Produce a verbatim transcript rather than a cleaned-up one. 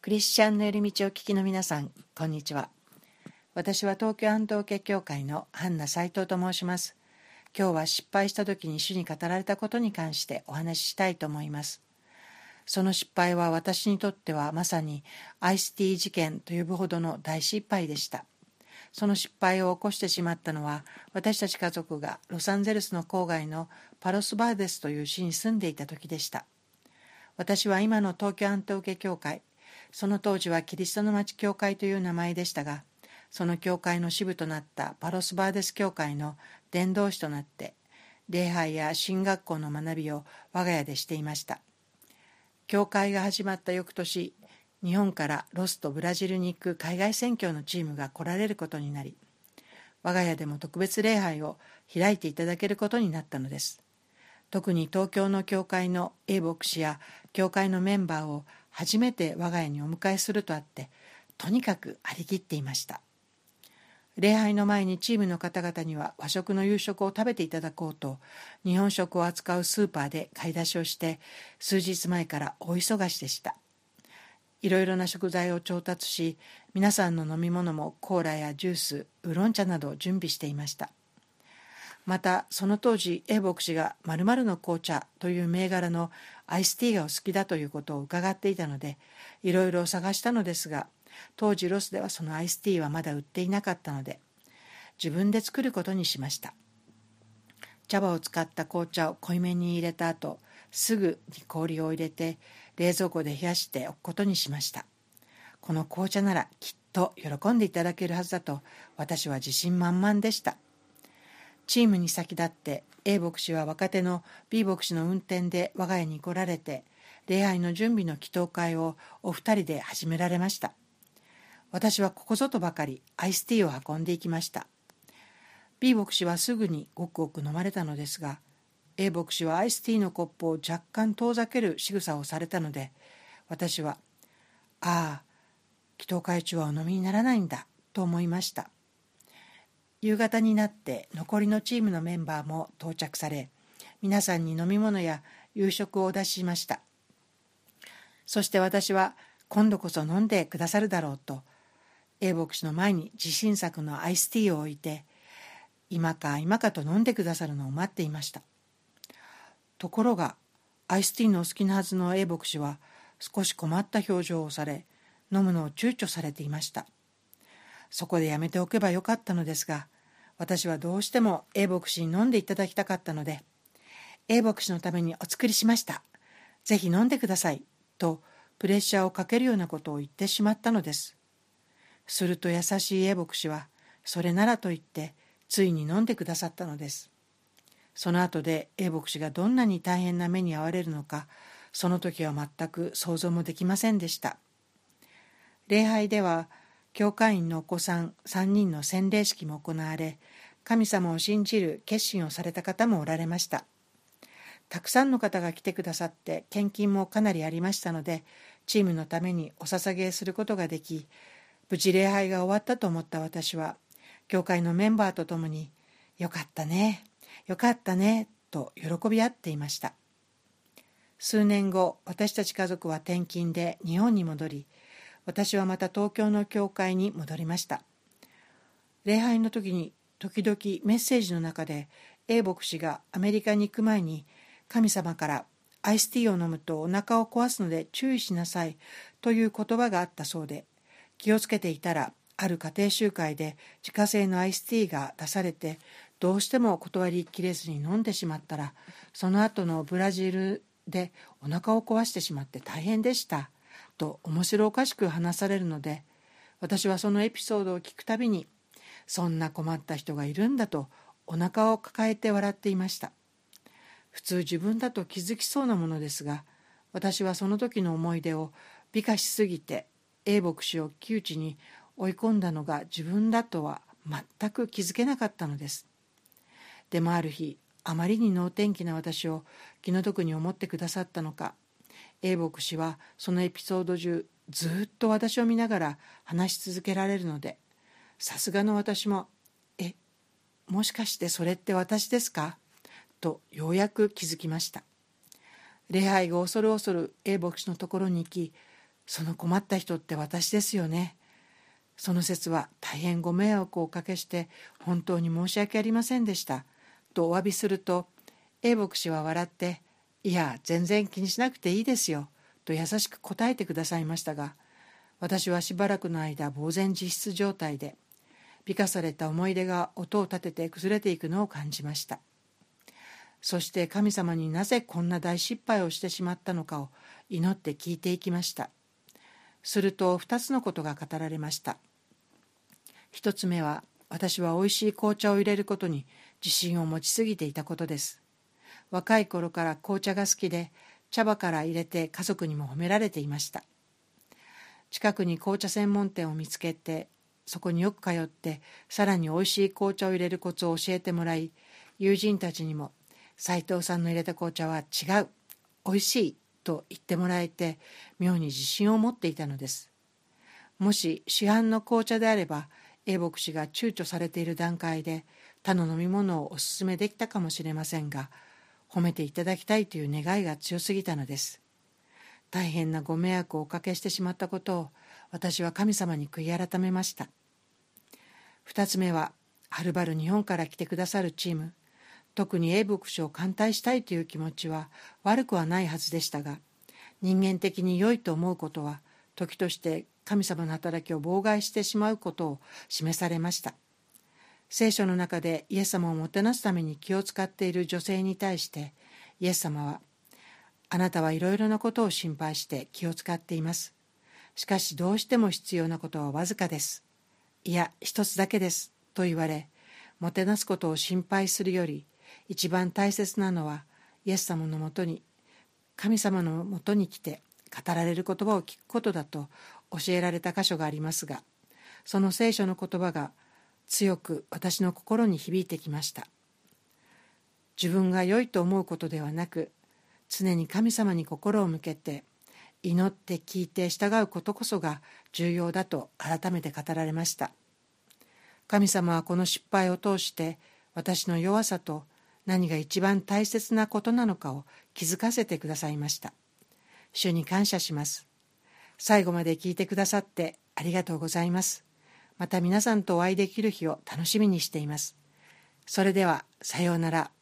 クリスチャンの寄り道を聞きの皆さん、こんにちは。私は東京安東家教会のハンナ斉藤と申します。今日は失敗した時に主に語られたことに関してお話ししたいと思います。その失敗は私にとってはまさにアイスティー事件と呼ぶほどの大失敗でした。その失敗を起こしてしまったのは、私たち家族がロサンゼルスの郊外のパロスバーデスという市に住んでいた時でした。私は今の東京安東家教会、その当時はキリストの町教会という名前でしたが、その教会の支部となったパロスバーデス教会の伝道師となって、礼拝や神学校の学びを我が家でしていました。教会が始まった翌年、日本からロスとブラジルに行く海外宣教のチームが来られることになり、我が家でも特別礼拝を開いていただけることになったのです。特に東京の教会の A 牧師や教会のメンバーを初めて我が家にお迎えするとあって、とにかく張り切っていました。礼拝の前にチームの方々には和食の夕食を食べていただこうと、日本食を扱うスーパーで買い出しをして、数日前から大忙しでした。いろいろな食材を調達し、皆さんの飲み物もコーラやジュース、ウーロン茶などを準備していました。また、その当時 A 牧師が〇〇の紅茶という銘柄のアイスティーがお好きだということを伺っていたので、いろいろ探したのですが、当時ロスではそのアイスティーはまだ売っていなかったので、自分で作ることにしました。茶葉を使った紅茶を濃いめに入れた後、すぐに氷を入れて冷蔵庫で冷やしておくことにしました。この紅茶ならきっと喜んでいただけるはずだと、私は自信満々でした。チームに先立って A 牧師は若手の B 牧師の運転で我が家に来られて、礼拝の準備の祈祷会をお二人で始められました。私はここぞとばかりアイスティーを運んでいきました。B 牧師はすぐにごくごく飲まれたのですが、 A 牧師はアイスティーのコップを若干遠ざける仕草をされたので、私はああ、祈祷会中はお飲みにならないんだと思いました。夕方になって残りのチームのメンバーも到着され、皆さんに飲み物や夕食をお出ししました。そして私は今度こそ飲んでくださるだろうと A 牧師の前に自信作のアイスティーを置いて、今か今かと飲んでくださるのを待っていました。ところがアイスティーのお好きなはずの A 牧師は少し困った表情をされ、飲むのを躊躇されていました。そこでやめておけばよかったのですが、私はどうしても A 牧師に飲んでいただきたかったので、 A 牧師のためにお作りしました、ぜひ飲んでくださいとプレッシャーをかけるようなことを言ってしまったのです。すると優しい A 牧師はそれならと言ってついに飲んでくださったのです。その後で A 牧師がどんなに大変な目に遭われるのか、その時は全く想像もできませんでした。礼拝では教会員のお子さんさんにんの洗礼式も行われ、神様を信じる決心をされた方もおられました。たくさんの方が来てくださって、献金もかなりありましたので、チームのためにお捧げすることができ、無事礼拝が終わったと思った私は、教会のメンバーとともに、よかったね、よかったね、と喜び合っていました。数年後、私たち家族は転勤で日本に戻り、私はまた東京の教会に戻りました。礼拝の時に時々メッセージの中で A 牧師がアメリカに行く前に神様からアイスティーを飲むとお腹を壊すので注意しなさいという言葉があったそうで、気をつけていたらある家庭集会で自家製のアイスティーが出されて、どうしても断りきれずに飲んでしまったら、その後のブラジルでお腹を壊してしまって大変でしたと面白おかしく話されるので、私はそのエピソードを聞くたびに、そんな困った人がいるんだとお腹を抱えて笑っていました。普通自分だと気づきそうなものですが、私はその時の思い出を美化しすぎて A 牧師を窮地に追い込んだのが自分だとは全く気づけなかったのです。でもある日、あまりに能天気な私を気の毒に思ってくださったのか、A 牧師はそのエピソード中ずっと私を見ながら話し続けられるので、さすがの私もえもしかしてそれって私ですかとようやく気づきました。礼拝後恐る恐る A 牧師のところに行き、 その困った人って私ですよね。その説は大変ご迷惑をおかけして本当に申し訳ありませんでしたとお詫びすると、A 牧師は笑って、いや全然気にしなくていいですよと優しく答えてくださいましたが、私はしばらくの間呆然自失状態で、美化された思い出が音を立てて崩れていくのを感じました。そして神様になぜこんな大失敗をしてしまったのかを祈って聞いていきました。すると二つのことが語られました。一つ目は、私は美味しい紅茶を入れることに自信を持ちすぎていたことです。若い頃から紅茶が好きで、茶葉から入れて家族にも褒められていました。近くに紅茶専門店を見つけて、そこによく通ってさらに美味しい紅茶を入れるコツを教えてもらい、友人たちにも斉藤さんの入れた紅茶は違う、美味しいと言ってもらえて、妙に自信を持っていたのです。もし市販の紅茶であれば、A 牧師が躊躇されている段階で他の飲み物をお勧めできたかもしれませんが、褒めていただきたいという願いが強すぎたのです。大変なご迷惑をおかけしてしまったことを私は神様に悔い改めました。二つ目は、はるばる日本から来てくださるチーム、特に A 牧師を歓待したいという気持ちは悪くはないはずでしたが、人間的に良いと思うことは時として神様の働きを妨害してしまうことを示されました。聖書の中でイエス様をもてなすために気を使っている女性に対してイエス様は、あなたはいろいろなことを心配して気を使っています。しかしどうしても必要なことはわずかです。いや一つだけですと言われ、もてなすことを心配するより一番大切なのはイエス様のもとに、神様のもとに来て語られる言葉を聞くことだと教えられた箇所がありますが、その聖書の言葉が強く私の心に響いてきました。自分が良いと思うことではなく、常に神様に心を向けて祈って聞いて従うことこそが重要だと改めて語られました。神様はこの失敗を通して私の弱さと何が一番大切なことなのかを気づかせてくださいました。主に感謝します。最後まで聞いてくださってありがとうございます。また皆さんとお会いできる日を楽しみにしています。それではさようなら。